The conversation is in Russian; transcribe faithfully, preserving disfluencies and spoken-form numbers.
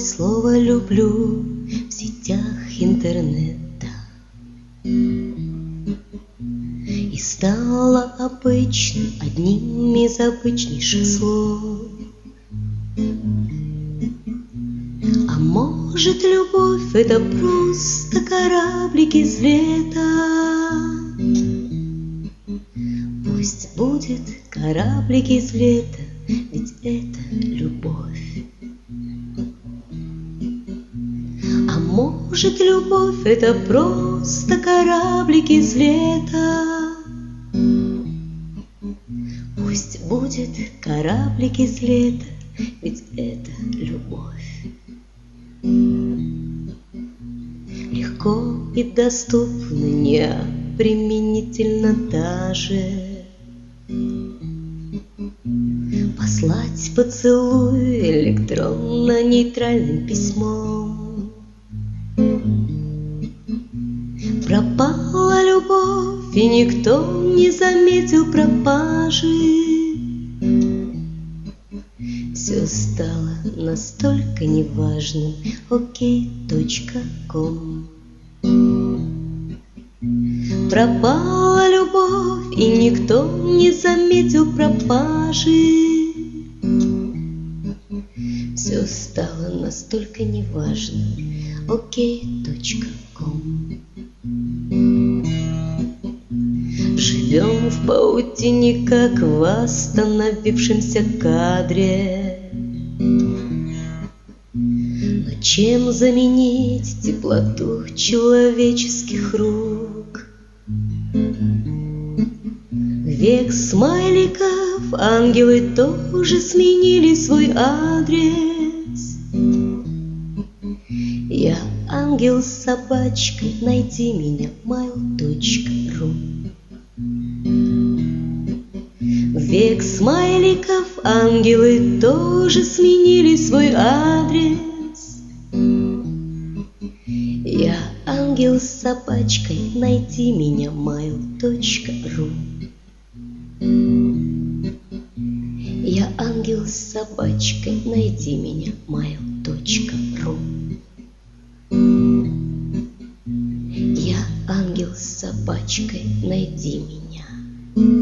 слово «люблю» в сетях интернета. И стало обычным одним из обычнейших слов. А может, любовь — это просто кораблик из лета? Пусть будет кораблик из лета, ведь это любовь. А может, любовь — это просто кораблик из лета? Пусть будет кораблик из лета, ведь это любовь. Легко и доступно, необременительно даже послать поцелуй электронно-нейтральным письмом. Пропала любовь, и никто не заметил пропажи. Все стало настолько неважным. окей точка ком. Пропала любовь, и никто не заметил пропажи. Все стало настолько неважным. окей точка ком. Живем в паутине, как в остановившемся кадре. Но чем заменить теплоту человеческих рук? Век смайликов ангелы тоже сменили свой адрес. Я ангел с собачкой, найди меня, mail точка ру. Век смайликов ангелы тоже сменили свой адрес. Я ангел с собачкой, найди меня, mail точка ру. Я ангел с собачкой, найди меня, mail точка ру. Я ангел с собачкой, найди меня.